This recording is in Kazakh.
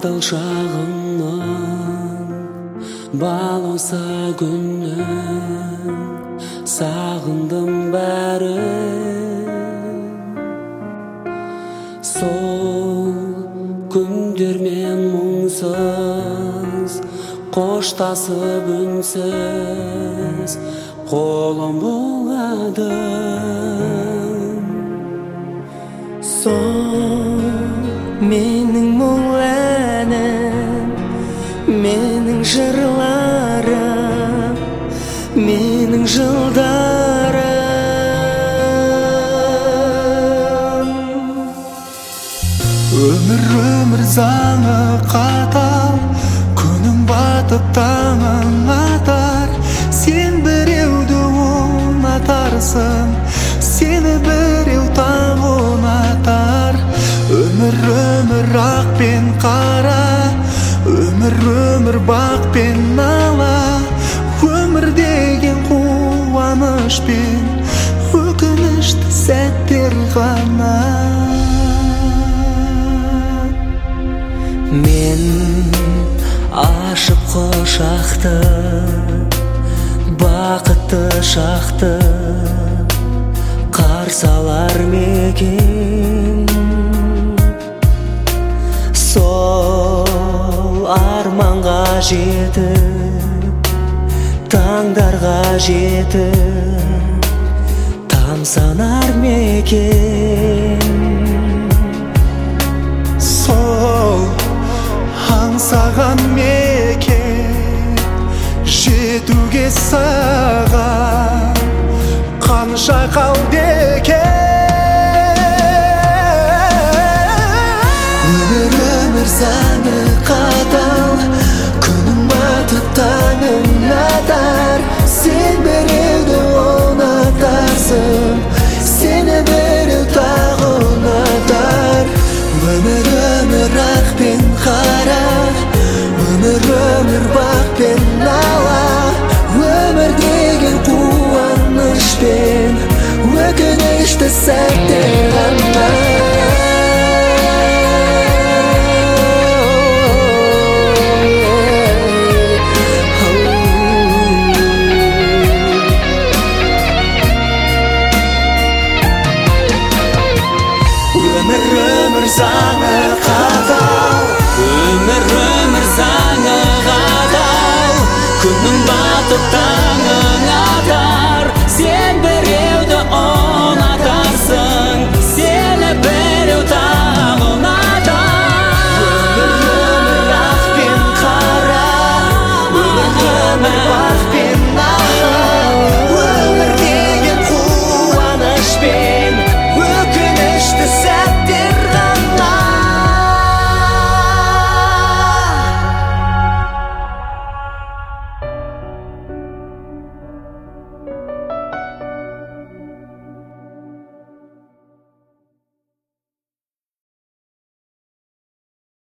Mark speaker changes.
Speaker 1: адыл шағымның балоса күннің сағындым бәрін. Сол күндермен мұңсыз қоштасып үнсіз қолым бұлғадым.
Speaker 2: Сол менің мұң әнім, менің жырларым, менің жылдарым.
Speaker 3: Өмір заңы қатал, күнің батып таңың атар. Сен біреуді ұнатарсың, сені біреу таң ұнатар. Өмір ақ пен қара, өмір бақ пен нала. Өмір деген қуаныш пен өкінішті сәттер ғана.
Speaker 1: Мен ашып құшақты, бақытты шақты қарсы алар мекен. Сол арманға жетіп, таңдарға жетіп тамсанар мекен.
Speaker 3: Сол аңсаған мекен жетуге саған қанша қалды екен.